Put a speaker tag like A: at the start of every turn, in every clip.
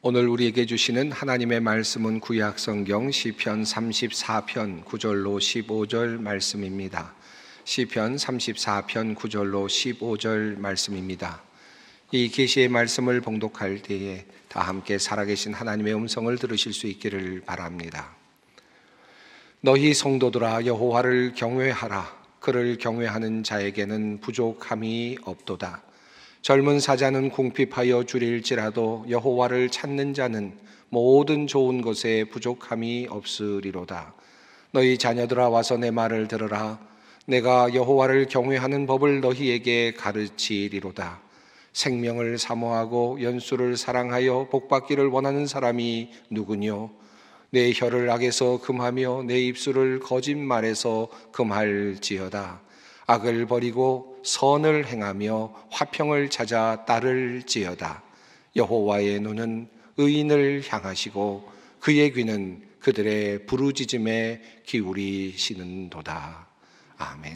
A: 오늘 우리에게 주시는 하나님의 말씀은 구약 성경 시편 34편 9절로 15절 말씀입니다. 시편 34편 9절로 15절 말씀입니다. 이 계시의 말씀을 봉독할 때에 다 함께 살아계신 하나님의 음성을 들으실 수 있기를 바랍니다. 너희 성도들아 여호와를 경외하라. 그를 경외하는 자에게는 부족함이 없도다. 젊은 사자는 궁핍하여 줄일지라도 여호와를 찾는 자는 모든 좋은 것에 부족함이 없으리로다. 너희 자녀들아 와서 내 말을 들으라. 내가 여호와를 경외하는 법을 너희에게 가르치리로다. 생명을 사모하고 연수를 사랑하여 복받기를 원하는 사람이 누구뇨? 내 혀를 악에서 금하며 내 입술을 거짓말에서 금할지어다. 악을 버리고 선을 행하며 화평을 찾아 따를지어다. 여호와의 눈은 의인을 향하시고 그의 귀는 그들의 부르짖음에 기울이시는도다. 아멘.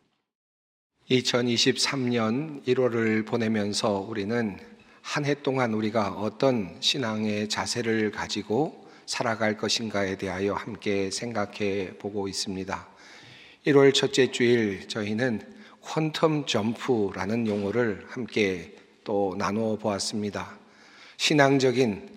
A: 2023년 1월을 보내면서 우리는 한 해 동안 우리가 어떤 신앙의 자세를 가지고 살아갈 것인가에 대하여 함께 생각해 보고 있습니다. 1월 첫째 주일 저희는 퀀텀 점프라는 용어를 함께 또 나누어 보았습니다. 신앙적인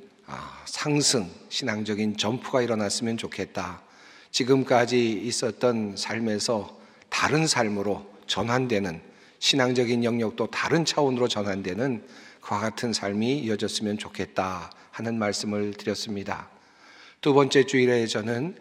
A: 상승, 신앙적인 점프가 일어났으면 좋겠다. 지금까지 있었던 삶에서 다른 삶으로 전환되는, 신앙적인 영역도 다른 차원으로 전환되는 그와 같은 삶이 이어졌으면 좋겠다 하는 말씀을 드렸습니다. 두 번째 주일에 저는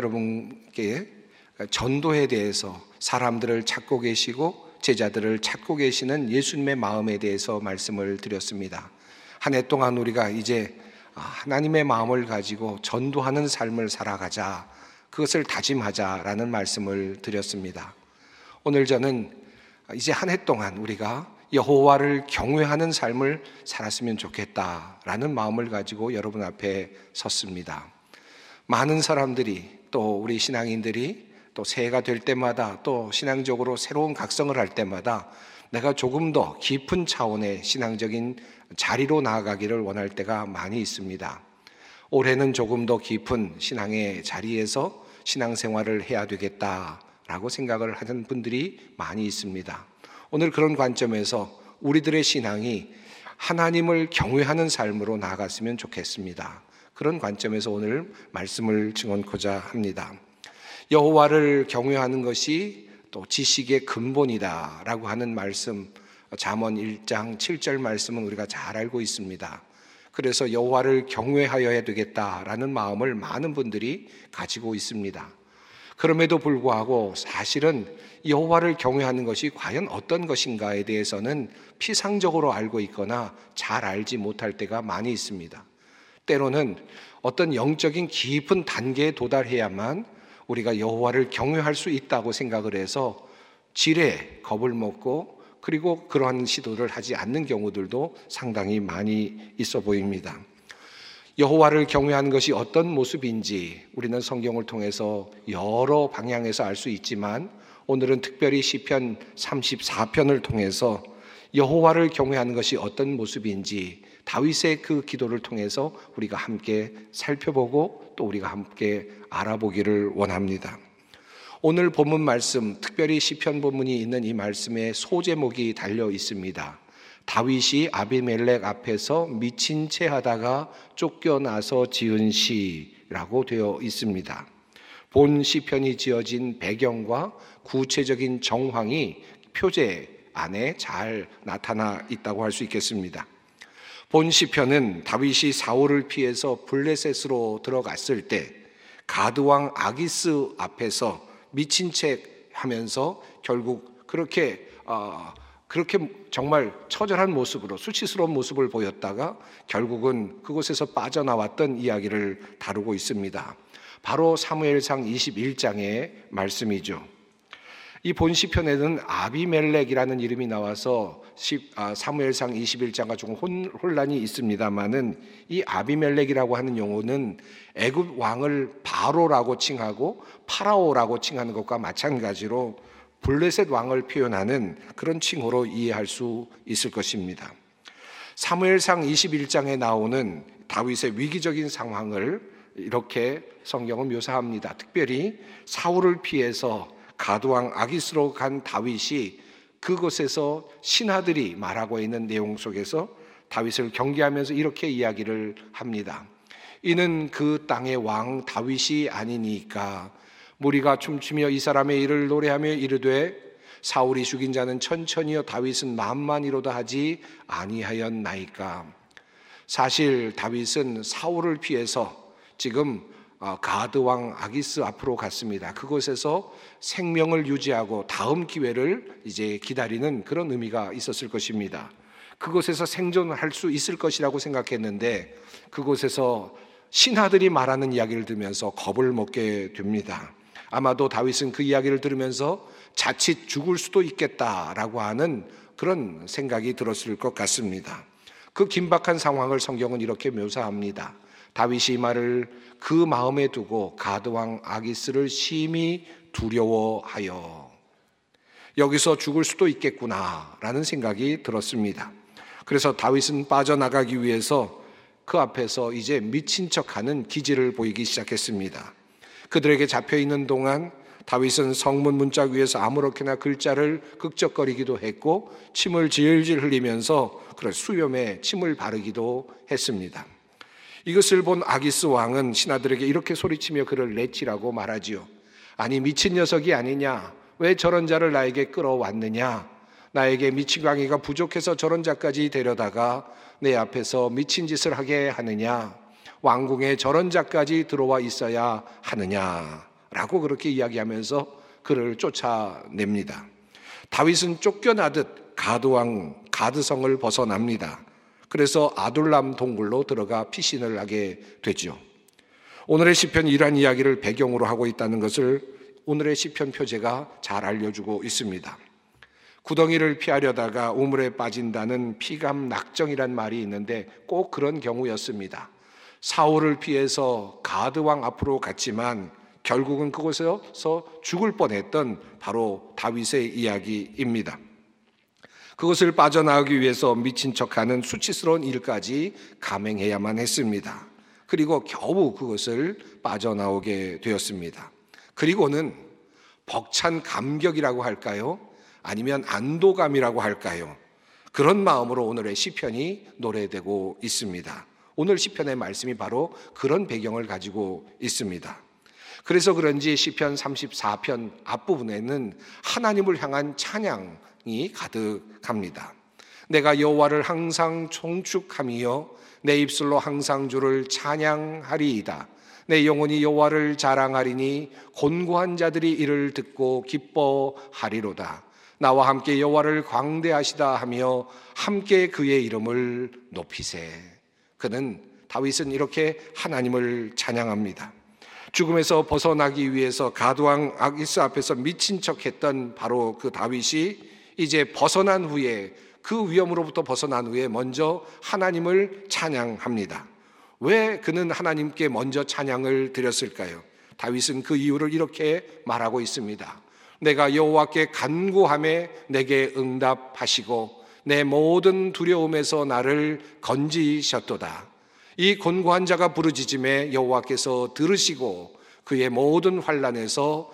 A: 여러분께 전도에 대해서 사람들을 찾고 계시고 제자들을 찾고 계시는 예수님의 마음에 대해서 말씀을 드렸습니다. 한 해 동안 우리가 이제 하나님의 마음을 가지고 전도하는 삶을 살아가자, 그것을 다짐하자라는 말씀을 드렸습니다. 오늘 저는 이제 한 해 동안 우리가 여호와를 경외하는 삶을 살았으면 좋겠다라는 마음을 가지고 여러분 앞에 섰습니다. 많은 사람들이, 또 우리 신앙인들이 또 새해가 될 때마다 또 신앙적으로 새로운 각성을 할 때마다 내가 조금 더 깊은 차원의 신앙적인 자리로 나아가기를 원할 때가 많이 있습니다. 올해는 조금 더 깊은 신앙의 자리에서 신앙생활을 해야 되겠다라고 생각을 하는 분들이 많이 있습니다. 오늘 그런 관점에서 우리들의 신앙이 하나님을 경외하는 삶으로 나아갔으면 좋겠습니다. 그런 관점에서 오늘 말씀을 증언코자 합니다. 여호와를 경외하는 것이 또 지식의 근본이다라고 하는 말씀, 잠언 1장 7절 말씀은 우리가 잘 알고 있습니다. 그래서 여호와를 경외하여야 되겠다라는 마음을 많은 분들이 가지고 있습니다. 그럼에도 불구하고 사실은 여호와를 경외하는 것이 과연 어떤 것인가에 대해서는 피상적으로 알고 있거나 잘 알지 못할 때가 많이 있습니다. 때로는 어떤 영적인 깊은 단계에 도달해야만 우리가 여호와를 경외할 수 있다고 생각을 해서 지레 겁을 먹고 그리고 그러한 시도를 하지 않는 경우들도 상당히 많이 있어 보입니다. 여호와를 경외하는 것이 어떤 모습인지 우리는 성경을 통해서 여러 방향에서 알 수 있지만 오늘은 특별히 시편 34편을 통해서 여호와를 경외하는 것이 어떤 모습인지 다윗의 그 기도를 통해서 우리가 함께 살펴보고 또 우리가 함께 알아보기를 원합니다. 오늘 본문 말씀, 특별히 시편 본문이 있는 이 말씀에 소제목이 달려 있습니다. 다윗이 아비멜렉 앞에서 미친 채 하다가 쫓겨나서 지은 시라고 되어 있습니다. 본 시편이 지어진 배경과 구체적인 정황이 표제 안에 잘 나타나 있다고 할 수 있겠습니다. 본 시편은 다윗이 사울을 피해서 블레셋으로 들어갔을 때 가드왕 아기스 앞에서 미친 척 하면서 결국 그렇게 정말 처절한 모습으로 수치스러운 모습을 보였다가 결국은 그곳에서 빠져나왔던 이야기를 다루고 있습니다. 바로 사무엘상 21장의 말씀이죠. 이 본 시편에는 아비멜렉이라는 이름이 나와서 사무엘상 21장과 조금 혼란이 있습니다만은 이 아비멜렉이라고 하는 용어는 애굽 왕을 바로라고 칭하고 파라오라고 칭하는 것과 마찬가지로 블레셋 왕을 표현하는 그런 칭호로 이해할 수 있을 것입니다. 사무엘상 21장에 나오는 다윗의 위기적인 상황을 이렇게 성경은 묘사합니다. 특별히 사울을 피해서 가드왕 아기스로 간 다윗이 그곳에서 신하들이 말하고 있는 내용 속에서 다윗을 경계하면서 이렇게 이야기를 합니다. 이는 그 땅의 왕 다윗이 아니니까 무리가 춤추며 이 사람의 일을 노래하며 이르되 사울이 죽인 자는 천천히요 다윗은 만만이로다 하지 아니하였나이까. 사실 다윗은 사울을 피해서 지금 가드왕 아기스 앞으로 갔습니다. 그곳에서 생명을 유지하고 다음 기회를 이제 기다리는 그런 의미가 있었을 것입니다. 그곳에서 생존할 수 있을 것이라고 생각했는데 그곳에서 신하들이 말하는 이야기를 들으면서 겁을 먹게 됩니다. 아마도 다윗은 그 이야기를 들으면서 자칫 죽을 수도 있겠다라고 하는 그런 생각이 들었을 것 같습니다. 그 긴박한 상황을 성경은 이렇게 묘사합니다. 다윗이 이 말을 그 마음에 두고 가드왕 아기스를 심히 두려워하여 여기서 죽을 수도 있겠구나라는 생각이 들었습니다. 그래서 다윗은 빠져나가기 위해서 그 앞에서 이제 미친 척하는 기질을 보이기 시작했습니다. 그들에게 잡혀있는 동안 다윗은 성문 문짝 위에서 아무렇게나 글자를 극적거리기도 했고 침을 질질 흘리면서 수염에 침을 바르기도 했습니다. 이것을 본 아기스 왕은 신하들에게 이렇게 소리치며 그를 내치라고 말하지요. 아니 미친 녀석이 아니냐? 왜 저런 자를 나에게 끌어왔느냐? 나에게 미친 광의가 부족해서 저런 자까지 데려다가 내 앞에서 미친 짓을 하게 하느냐? 왕궁에 저런 자까지 들어와 있어야 하느냐? 라고 그렇게 이야기하면서 그를 쫓아냅니다. 다윗은 쫓겨나듯 가드성을 벗어납니다. 그래서 아둘람 동굴로 들어가 피신을 하게 되죠. 오늘의 시편이 이러한 이야기를 배경으로 하고 있다는 것을 오늘의 시편 표제가 잘 알려주고 있습니다. 구덩이를 피하려다가 우물에 빠진다는 피감낙정이란 말이 있는데 꼭 그런 경우였습니다. 사울을 피해서 가드왕 앞으로 갔지만 결국은 그곳에서 죽을 뻔했던 바로 다윗의 이야기입니다. 그것을 빠져나가기 위해서 미친 척하는 수치스러운 일까지 감행해야만 했습니다. 그리고 겨우 그것을 빠져나오게 되었습니다. 그리고는 벅찬 감격이라고 할까요? 아니면 안도감이라고 할까요? 그런 마음으로 오늘의 시편이 노래되고 있습니다. 오늘 시편의 말씀이 바로 그런 배경을 가지고 있습니다. 그래서 그런지 시편 34편 앞부분에는 하나님을 향한 찬양이 가득합니다. 내가 여호와를 항상 총축하며 내 입술로 항상 주를 찬양하리이다. 내 영혼이 여호와를 자랑하리니 곤고한 자들이 이를 듣고 기뻐하리로다. 나와 함께 여호와를 광대하시다 하며 함께 그의 이름을 높이세. 다윗은 이렇게 하나님을 찬양합니다. 죽음에서 벗어나기 위해서 가드왕 아기스 앞에서 미친 척했던 바로 그 다윗이 이제 벗어난 후에 그 위험으로부터 벗어난 후에 먼저 하나님을 찬양합니다. 왜 그는 하나님께 먼저 찬양을 드렸을까요? 다윗은 그 이유를 이렇게 말하고 있습니다. 내가 여호와께 간구하매 내게 응답하시고 내 모든 두려움에서 나를 건지셨도다. 이 곤고한 자가 부르짖음에 여호와께서 들으시고 그의 모든 환난에서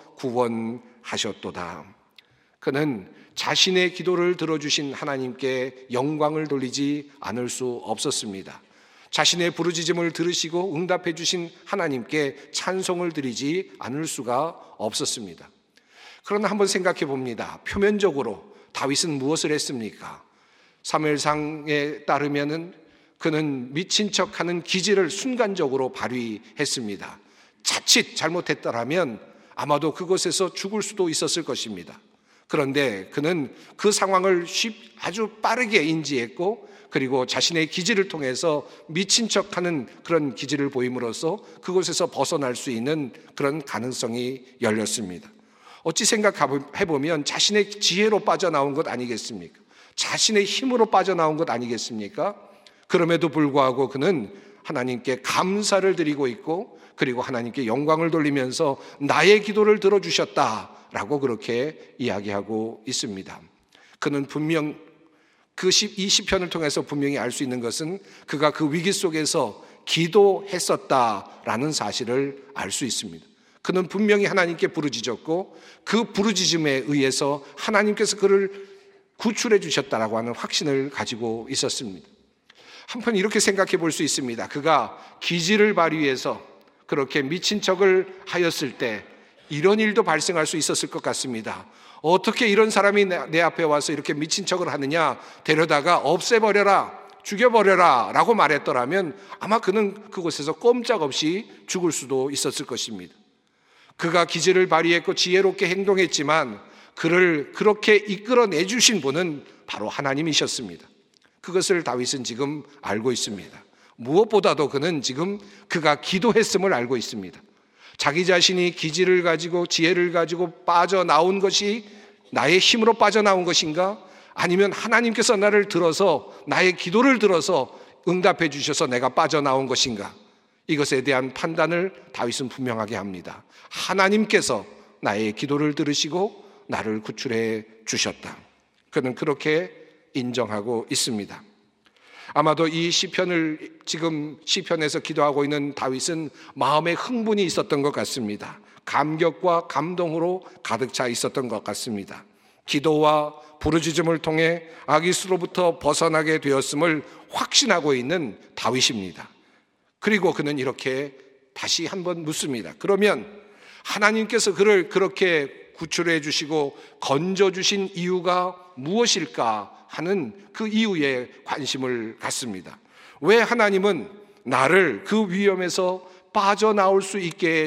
A: 구원하셨도다. 그는 자신의 기도를 들어주신 하나님께 영광을 돌리지 않을 수 없었습니다. 자신의 부르짖음을 들으시고 응답해 주신 하나님께 찬송을 드리지 않을 수가 없었습니다. 그러나 한번 생각해 봅니다. 표면적으로 다윗은 무엇을 했습니까? 사무엘상에 따르면은 그는 미친 척하는 기질을 순간적으로 발휘했습니다. 자칫 잘못했더라면 아마도 그곳에서 죽을 수도 있었을 것입니다. 그런데 그는 그 상황을 아주 빠르게 인지했고 그리고 자신의 기질을 통해서 미친 척하는 그런 기질을 보임으로써 그곳에서 벗어날 수 있는 그런 가능성이 열렸습니다. 어찌 생각해보면 자신의 지혜로 빠져나온 것 아니겠습니까? 자신의 힘으로 빠져나온 것 아니겠습니까? 그럼에도 불구하고 그는 하나님께 감사를 드리고 있고 그리고 하나님께 영광을 돌리면서 나의 기도를 들어주셨다라고 그렇게 이야기하고 있습니다. 그는 분명 이 시편을 통해서 분명히 알 수 있는 것은 그가 그 위기 속에서 기도했었다라는 사실을 알 수 있습니다. 그는 분명히 하나님께 부르짖었고 그 부르짖음에 의해서 하나님께서 그를 구출해 주셨다라고 하는 확신을 가지고 있었습니다. 한편 이렇게 생각해 볼 수 있습니다. 그가 기지를 발휘해서 그렇게 미친 척을 하였을 때 이런 일도 발생할 수 있었을 것 같습니다. 어떻게 이런 사람이 내 앞에 와서 이렇게 미친 척을 하느냐, 데려다가 없애버려라, 죽여버려라 라고 말했더라면 아마 그는 그곳에서 꼼짝없이 죽을 수도 있었을 것입니다. 그가 기지를 발휘했고 지혜롭게 행동했지만 그를 그렇게 이끌어내 주신 분은 바로 하나님이셨습니다. 그것을 다윗은 지금 알고 있습니다. 무엇보다도 그는 지금 그가 기도했음을 알고 있습니다. 자기 자신이 기지를 가지고 지혜를 가지고 빠져나온 것이 나의 힘으로 빠져나온 것인가? 아니면 하나님께서 나를 들어서 나의 기도를 들어서 응답해 주셔서 내가 빠져나온 것인가? 이것에 대한 판단을 다윗은 분명하게 합니다. 하나님께서 나의 기도를 들으시고 나를 구출해 주셨다. 그는 그렇게 인정하고 있습니다. 아마도 이 시편을 지금 시편에서 기도하고 있는 다윗은 마음에 흥분이 있었던 것 같습니다. 감격과 감동으로 가득 차 있었던 것 같습니다. 기도와 부르짖음을 통해 아기스로부터 벗어나게 되었음을 확신하고 있는 다윗입니다. 그리고 그는 이렇게 다시 한번 묻습니다. 그러면 하나님께서 그를 그렇게 구출해 주시고 건져 주신 이유가 무엇일까 하는 그 이유에 관심을 갖습니다. 왜 하나님은 나를 그 위험에서 빠져나올 수 있게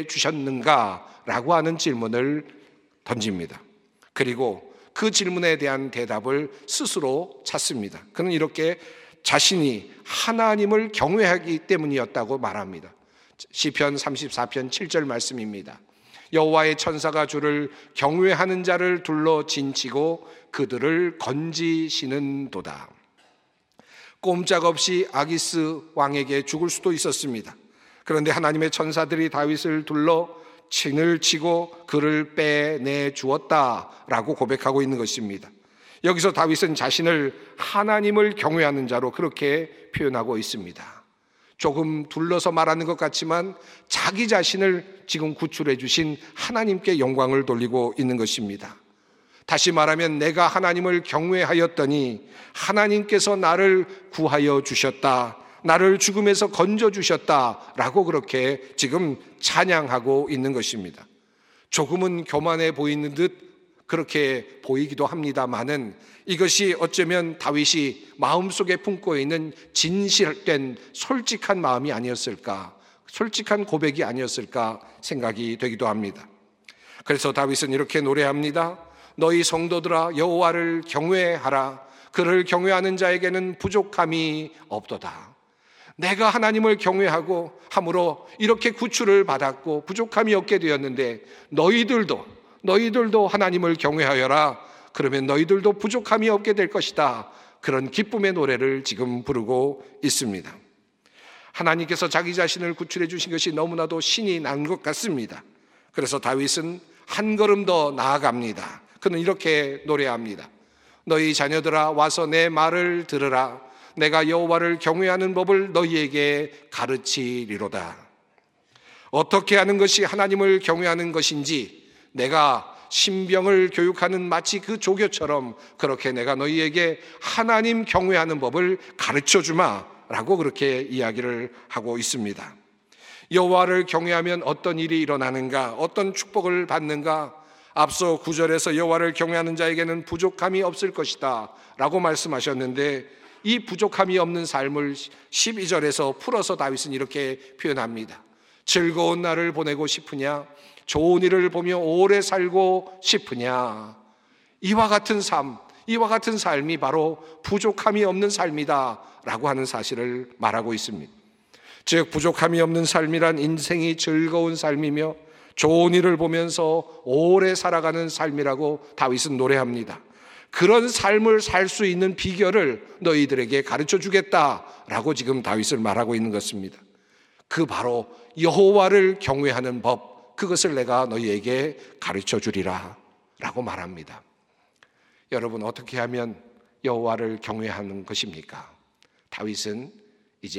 A: 주셨는가라고 하는 질문을 던집니다. 그리고 그 질문에 대한 대답을 스스로 찾습니다. 그는 이렇게 자신이 하나님을 경외하기 때문이었다고 말합니다. 시편 34편 7절 말씀입니다. 여호와의 천사가 주를 경외하는 자를 둘러 진치고 그들을 건지시는도다. 꼼짝없이 아기스 왕에게 죽을 수도 있었습니다. 그런데 하나님의 천사들이 다윗을 둘러 친을 치고 그를 빼내 주었다라고 고백하고 있는 것입니다. 여기서 다윗은 자신을 하나님을 경외하는 자로 그렇게 표현하고 있습니다. 조금 둘러서 말하는 것 같지만 자기 자신을 지금 구출해 주신 하나님께 영광을 돌리고 있는 것입니다. 다시 말하면 내가 하나님을 경외하였더니 하나님께서 나를 구하여 주셨다, 나를 죽음에서 건져 주셨다라고 그렇게 지금 찬양하고 있는 것입니다. 조금은 교만해 보이는 듯 그렇게 보이기도 합니다만은 이것이 어쩌면 다윗이 마음속에 품고 있는 진실된 솔직한 마음이 아니었을까, 솔직한 고백이 아니었을까 생각이 되기도 합니다. 그래서 다윗은 이렇게 노래합니다. 너희 성도들아 여호와를 경외하라. 그를 경외하는 자에게는 부족함이 없도다. 내가 하나님을 경외하고 함으로 이렇게 구출을 받았고 부족함이 없게 되었는데 너희들도 하나님을 경외하여라. 그러면 너희들도 부족함이 없게 될 것이다. 그런 기쁨의 노래를 지금 부르고 있습니다. 하나님께서 자기 자신을 구출해 주신 것이 너무나도 신이 난 것 같습니다. 그래서 다윗은 한 걸음 더 나아갑니다. 그는 이렇게 노래합니다. 너희 자녀들아 와서 내 말을 들으라. 내가 여호와를 경외하는 법을 너희에게 가르치리로다. 어떻게 하는 것이 하나님을 경외하는 것인지 내가 신병을 교육하는 마치 그 조교처럼 그렇게 내가 너희에게 하나님 경외하는 법을 가르쳐주마 라고 그렇게 이야기를 하고 있습니다. 여호와를 경외하면 어떤 일이 일어나는가, 어떤 축복을 받는가. 앞서 9절에서 여호와를 경외하는 자에게는 부족함이 없을 것이다 라고 말씀하셨는데 이 부족함이 없는 삶을 12절에서 풀어서 다윗은 이렇게 표현합니다. 즐거운 날을 보내고 싶으냐, 좋은 일을 보며 오래 살고 싶으냐. 이와 같은 삶이 바로 부족함이 없는 삶이다 라고 하는 사실을 말하고 있습니다. 즉 부족함이 없는 삶이란 인생이 즐거운 삶이며 좋은 일을 보면서 오래 살아가는 삶이라고 다윗은 노래합니다. 그런 삶을 살 수 있는 비결을 너희들에게 가르쳐 주겠다라고 지금 다윗을 말하고 있는 것입니다. 그 바로 여호와를 경외하는 법, 그것을 내가 너희에게 가르쳐 주리라 라고 말합니다. 여러분 어떻게 하면 여호와를 경외하는 것입니까? 다윗은 이제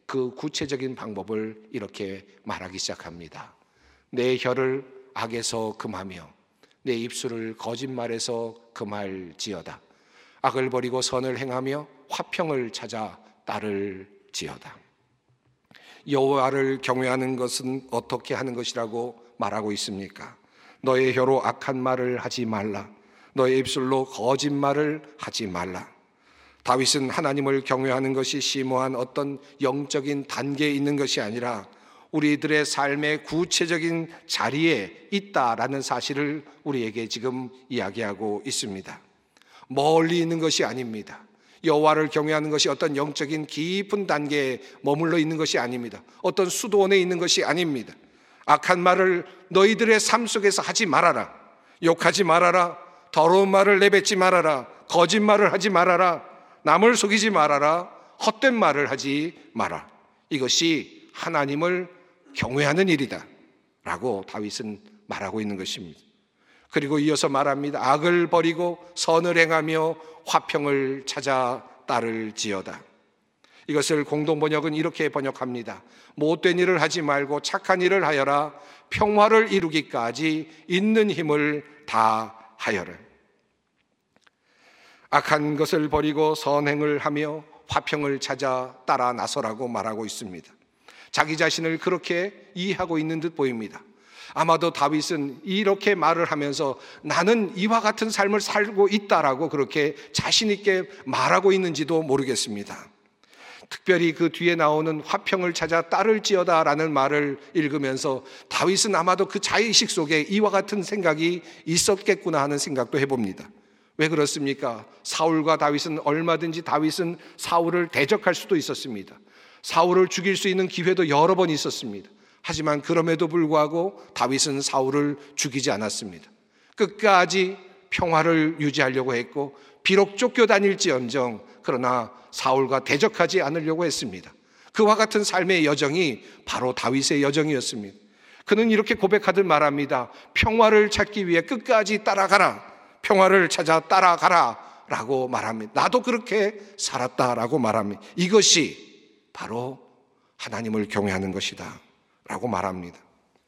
A: 그 구체적인 방법을 이렇게 말하기 시작합니다. 내 혀를 악에서 금하며 내 입술을 거짓말에서 금할지어다. 악을 버리고 선을 행하며 화평을 찾아 따를지어다. 여호와를 경외하는 것은 어떻게 하는 것이라고 말하고 있습니까? 너의 혀로 악한 말을 하지 말라. 너의 입술로 거짓말을 하지 말라. 다윗은 하나님을 경외하는 것이 심오한 어떤 영적인 단계에 있는 것이 아니라 우리들의 삶의 구체적인 자리에 있다라는 사실을 우리에게 지금 이야기하고 있습니다. 멀리 있는 것이 아닙니다. 여호와를 경외하는 것이 어떤 영적인 깊은 단계에 머물러 있는 것이 아닙니다. 어떤 수도원에 있는 것이 아닙니다. 악한 말을 너희들의 삶 속에서 하지 말아라. 욕하지 말아라. 더러운 말을 내뱉지 말아라. 거짓말을 하지 말아라. 남을 속이지 말아라. 헛된 말을 하지 마라. 이것이 하나님을 경외하는 일이다 라고 다윗은 말하고 있는 것입니다. 그리고 이어서 말합니다. 악을 버리고 선을 행하며 화평을 찾아 따를지어다. 이것을 공동번역은 이렇게 번역합니다. 못된 일을 하지 말고 착한 일을 하여라. 평화를 이루기까지 있는 힘을 다하여라. 악한 것을 버리고 선행을 하며 화평을 찾아 따라 나서라고 말하고 있습니다. 자기 자신을 그렇게 이해하고 있는 듯 보입니다. 아마도 다윗은 이렇게 말을 하면서 나는 이와 같은 삶을 살고 있다라고 그렇게 자신 있게 말하고 있는지도 모르겠습니다. 특별히 그 뒤에 나오는 화평을 찾아 따를지어다라는 말을 읽으면서 다윗은 아마도 그 자의식 속에 이와 같은 생각이 있었겠구나 하는 생각도 해봅니다. 왜 그렇습니까? 사울과 다윗은 얼마든지 다윗은 사울을 대적할 수도 있었습니다. 사울을 죽일 수 있는 기회도 여러 번 있었습니다. 하지만 그럼에도 불구하고 다윗은 사울을 죽이지 않았습니다. 끝까지 평화를 유지하려고 했고 비록 쫓겨다닐지언정 그러나 사울과 대적하지 않으려고 했습니다. 그와 같은 삶의 여정이 바로 다윗의 여정이었습니다. 그는 이렇게 고백하듯 말합니다. 평화를 찾기 위해 끝까지 따라가라. 평화를 찾아 따라가라 라고 말합니다. 나도 그렇게 살았다라고 말합니다. 이것이 바로 하나님을 경외하는 것이다 라고 말합니다.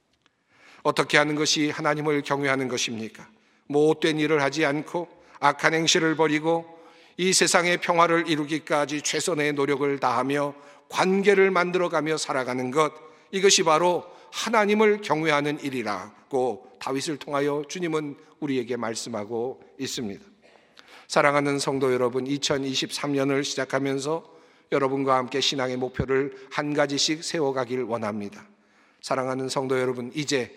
A: 어떻게 하는 것이 하나님을 경외하는 것입니까? 못된 일을 하지 않고 악한 행실을 버리고 이 세상의 평화를 이루기까지 최선의 노력을 다하며 관계를 만들어가며 살아가는 것, 이것이 바로 하나님을 경외하는 일이라고 다윗을 통하여 주님은 우리에게 말씀하고 있습니다. 사랑하는 성도 여러분, 2023년을 시작하면서 여러분과 함께 신앙의 목표를 한 가지씩 세워가길 원합니다. 사랑하는 성도 여러분, 이제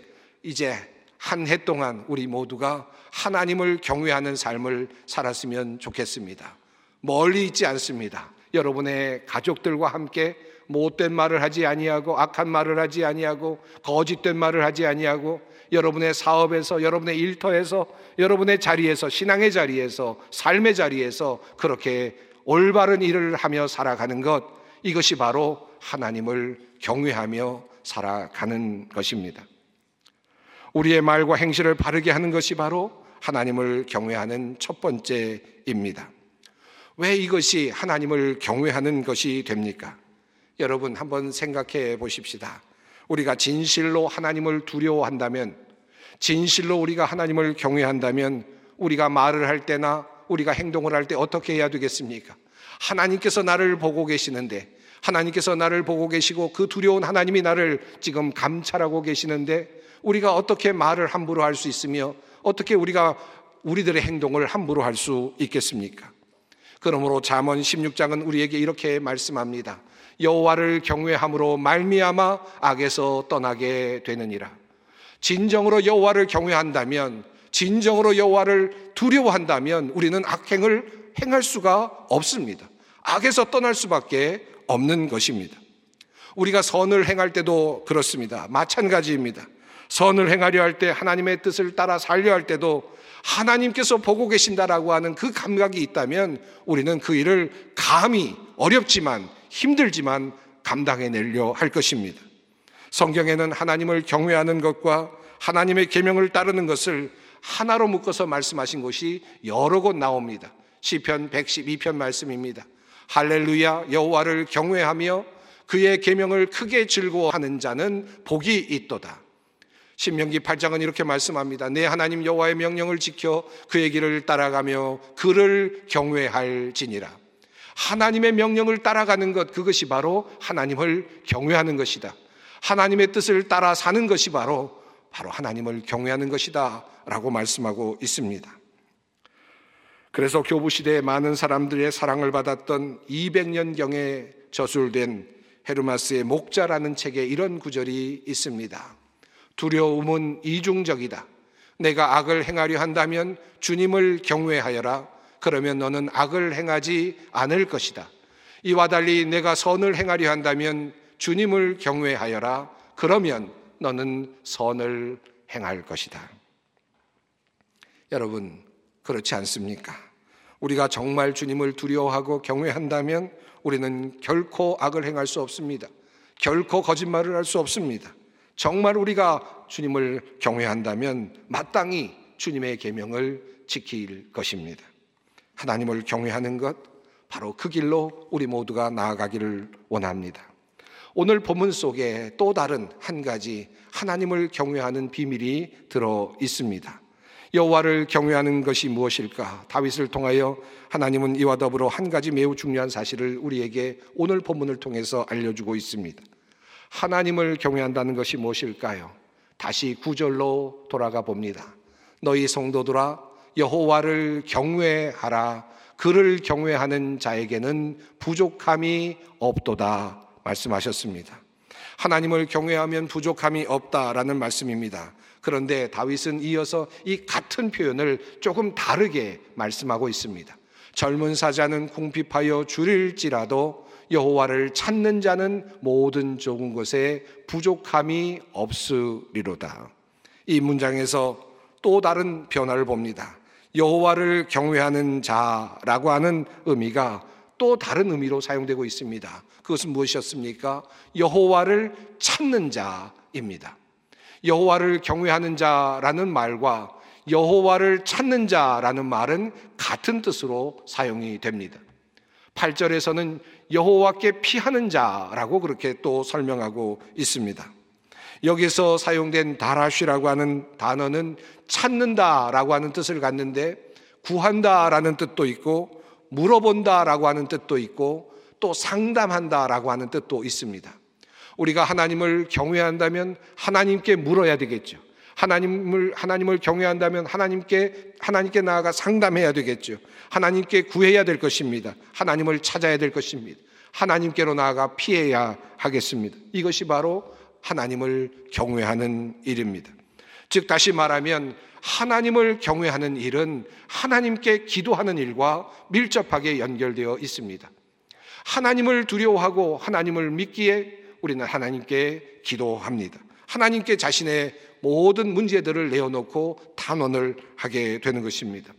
A: 한 해 동안 우리 모두가 하나님을 경외하는 삶을 살았으면 좋겠습니다. 멀리 있지 않습니다. 여러분의 가족들과 함께 못된 말을 하지 아니하고 악한 말을 하지 아니하고 거짓된 말을 하지 아니하고 여러분의 사업에서, 여러분의 일터에서, 여러분의 자리에서, 신앙의 자리에서, 삶의 자리에서 그렇게 올바른 일을 하며 살아가는 것, 이것이 바로 하나님을 경외하며 살아가는 것입니다. 우리의 말과 행실을 바르게 하는 것이 바로 하나님을 경외하는 첫 번째입니다. 왜 이것이 하나님을 경외하는 것이 됩니까? 여러분 한번 생각해 보십시다. 우리가 진실로 하나님을 두려워한다면, 진실로 우리가 하나님을 경외한다면 우리가 말을 할 때나 우리가 행동을 할 때 어떻게 해야 되겠습니까? 하나님께서 나를 보고 계시는데, 하나님께서 나를 보고 계시고 그 두려운 하나님이 나를 지금 감찰하고 계시는데 우리가 어떻게 말을 함부로 할 수 있으며 어떻게 우리가 우리들의 행동을 함부로 할 수 있겠습니까? 그러므로 잠언 16장은 우리에게 이렇게 말씀합니다. 여호와를 경외함으로 말미암아 악에서 떠나게 되느니라. 진정으로 여호와를 경외한다면, 진정으로 여호와를 두려워한다면 우리는 악행을 행할 수가 없습니다. 악에서 떠날 수밖에 없는 것입니다. 우리가 선을 행할 때도 그렇습니다. 마찬가지입니다. 선을 행하려 할 때, 하나님의 뜻을 따라 살려 할 때도 하나님께서 보고 계신다라고 하는 그 감각이 있다면 우리는 그 일을 감히 어렵지만 힘들지만 감당해내려 할 것입니다. 성경에는 하나님을 경외하는 것과 하나님의 계명을 따르는 것을 하나로 묶어서 말씀하신 것이 여러 곳 나옵니다. 시편 112편 말씀입니다. 할렐루야, 여호와를 경외하며 그의 계명을 크게 즐거워하는 자는 복이 있도다. 신명기 8장은 이렇게 말씀합니다. 내 하나님 여호와의 명령을 지켜 그의 길을 따라가며 그를 경외할지니라. 하나님의 명령을 따라가는 것, 그것이 바로 하나님을 경외하는 것이다. 하나님의 뜻을 따라 사는 것이 바로 하나님을 경외하는 것이다 라고 말씀하고 있습니다. 그래서 교부시대에 많은 사람들의 사랑을 받았던 200년경에 저술된 헤르마스의 목자라는 책에 이런 구절이 있습니다. 두려움은 이중적이다. 내가 악을 행하려 한다면 주님을 경외하여라. 그러면 너는 악을 행하지 않을 것이다. 이와 달리 내가 선을 행하려 한다면 주님을 경외하여라. 그러면 너는 선을 행할 것이다. 여러분, 그렇지 않습니까? 우리가 정말 주님을 두려워하고 경외한다면 우리는 결코 악을 행할 수 없습니다. 결코 거짓말을 할 수 없습니다. 정말 우리가 주님을 경외한다면 마땅히 주님의 계명을 지킬 것입니다. 하나님을 경외하는 것, 바로 그 길로 우리 모두가 나아가기를 원합니다. 오늘 본문 속에 또 다른 한 가지 하나님을 경외하는 비밀이 들어 있습니다. 여호와를 경외하는 것이 무엇일까? 다윗을 통하여 하나님은 이와 더불어 한 가지 매우 중요한 사실을 우리에게 오늘 본문을 통해서 알려주고 있습니다. 하나님을 경외한다는 것이 무엇일까요? 다시 9절로 돌아가 봅니다. 너희 성도들아 여호와를 경외하라. 그를 경외하는 자에게는 부족함이 없도다 말씀하셨습니다. 하나님을 경외하면 부족함이 없다라는 말씀입니다. 그런데 다윗은 이어서 이 같은 표현을 조금 다르게 말씀하고 있습니다. 젊은 사자는 궁핍하여 줄일지라도 여호와를 찾는 자는 모든 좋은 것에 부족함이 없으리로다. 이 문장에서 또 다른 변화를 봅니다. 여호와를 경외하는 자라고 하는 의미가 또 다른 의미로 사용되고 있습니다. 그것은 무엇이었습니까? 여호와를 찾는 자입니다. 여호와를 경외하는 자라는 말과 여호와를 찾는 자라는 말은 같은 뜻으로 사용이 됩니다. 8절에서는 여호와께 피하는 자라고 그렇게 또 설명하고 있습니다. 여기서 사용된 다라쉬라고 하는 단어는 찾는다라고 하는 뜻을 갖는데 구한다라는 뜻도 있고 물어본다라고 하는 뜻도 있고 또 상담한다라고 하는 뜻도 있습니다. 우리가 하나님을 경외한다면 하나님께 물어야 되겠죠. 하나님을 경외한다면 하나님께 나아가 상담해야 되겠죠. 하나님께 구해야 될 것입니다. 하나님을 찾아야 될 것입니다. 하나님께로 나아가 피해야 하겠습니다. 이것이 바로 하나님을 경외하는 일입니다. 즉 다시 말하면 하나님을 경외하는 일은 하나님께 기도하는 일과 밀접하게 연결되어 있습니다. 하나님을 두려워하고 하나님을 믿기에 우리는 하나님께 기도합니다. 하나님께 자신의 모든 문제들을 내어놓고 탄원을 하게 되는 것입니다.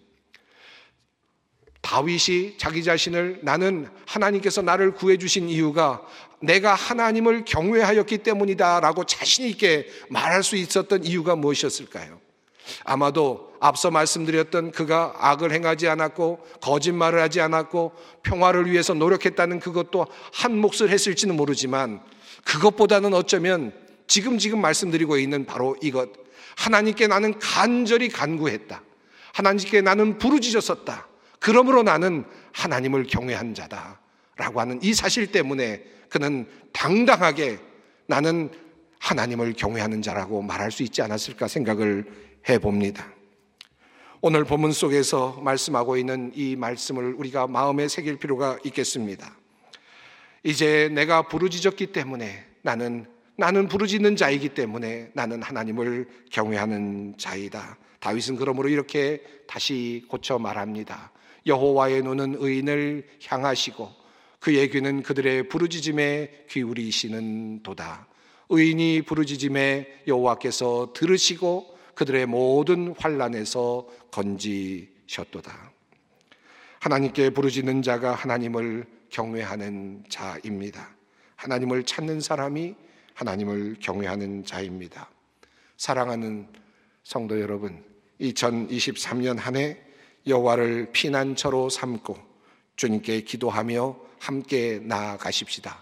A: 다윗이 자기 자신을 나는 하나님께서 나를 구해주신 이유가 내가 하나님을 경외하였기 때문이다 라고 자신 있게 말할 수 있었던 이유가 무엇이었을까요? 아마도 앞서 말씀드렸던 그가 악을 행하지 않았고 거짓말을 하지 않았고 평화를 위해서 노력했다는 그것도 한 몫을 했을지는 모르지만 그것보다는 어쩌면 지금 말씀드리고 있는 바로 이것, 하나님께 나는 간절히 간구했다. 하나님께 나는 부르짖었었다. 그러므로 나는 하나님을 경외한 자다 라고 하는 이 사실 때문에 그는 당당하게 나는 하나님을 경외하는 자라고 말할 수 있지 않았을까 생각을 해봅니다. 오늘 본문 속에서 말씀하고 있는 이 말씀을 우리가 마음에 새길 필요가 있겠습니다. 이제 내가 부르짖었기 때문에 나는 부르짖는 자이기 때문에 나는 하나님을 경외하는 자이다. 다윗은 그러므로 이렇게 다시 고쳐 말합니다. 여호와의 눈은 의인을 향하시고 그의 귀는 그들의 부르짖음에 기울이시는 도다. 의인이 부르짖음에 여호와께서 들으시고 그들의 모든 환난에서 건지셨도다. 하나님께 부르짖는 자가 하나님을 경외하는 자입니다. 하나님을 찾는 사람이 하나님을 경외하는 자입니다. 사랑하는 성도 여러분, 2023년 한 해 여호와를 피난처로 삼고 주님께 기도하며 함께 나아가십시다.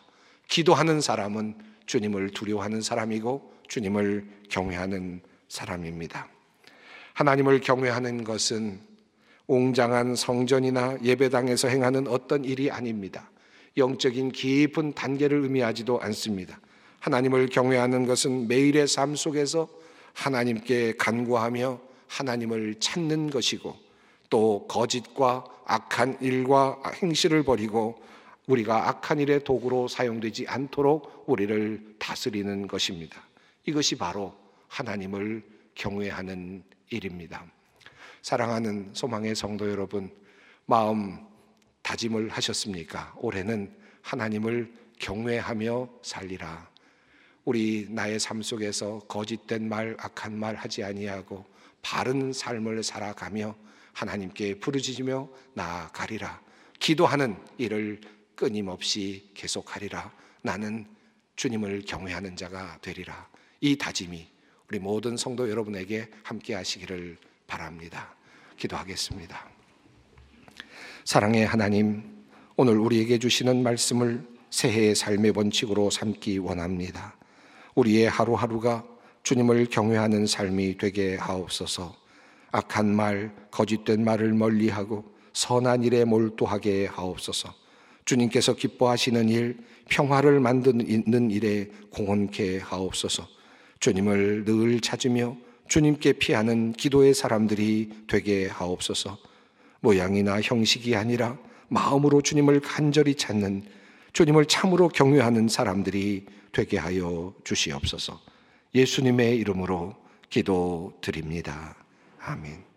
A: 기도하는 사람은 주님을 두려워하는 사람이고 주님을 경외하는 사람입니다. 하나님을 경외하는 것은 웅장한 성전이나 예배당에서 행하는 어떤 일이 아닙니다. 영적인 깊은 단계를 의미하지도 않습니다. 하나님을 경외하는 것은 매일의 삶 속에서 하나님께 간구하며 하나님을 찾는 것이고, 또 거짓과 악한 일과 행실을 버리고 우리가 악한 일의 도구로 사용되지 않도록 우리를 다스리는 것입니다. 이것이 바로 하나님을 경외하는 일입니다. 사랑하는 소망의 성도 여러분, 마음 다짐을 하셨습니까? 올해는 하나님을 경외하며 살리라. 우리 나의 삶 속에서 거짓된 말, 악한 말 하지 아니하고 바른 삶을 살아가며 하나님께 부르짖으며 나아가리라. 기도하는 일을 끊임없이 계속하리라. 나는 주님을 경외하는 자가 되리라. 이 다짐이 우리 모든 성도 여러분에게 함께 하시기를 바랍니다. 기도하겠습니다. 사랑의 하나님, 오늘 우리에게 주시는 말씀을 새해의 삶의 원칙으로 삼기 원합니다. 우리의 하루하루가 주님을 경외하는 삶이 되게 하옵소서. 악한 말, 거짓된 말을 멀리하고 선한 일에 몰두하게 하옵소서. 주님께서 기뻐하시는 일, 평화를 만드는 일에 공헌케 하옵소서. 주님을 늘 찾으며 주님께 피하는 기도의 사람들이 되게 하옵소서. 모양이나 형식이 아니라 마음으로 주님을 간절히 찾는, 주님을 참으로 경외하는 사람들이 되게 하여 주시옵소서. 예수님의 이름으로 기도드립니다. 아멘.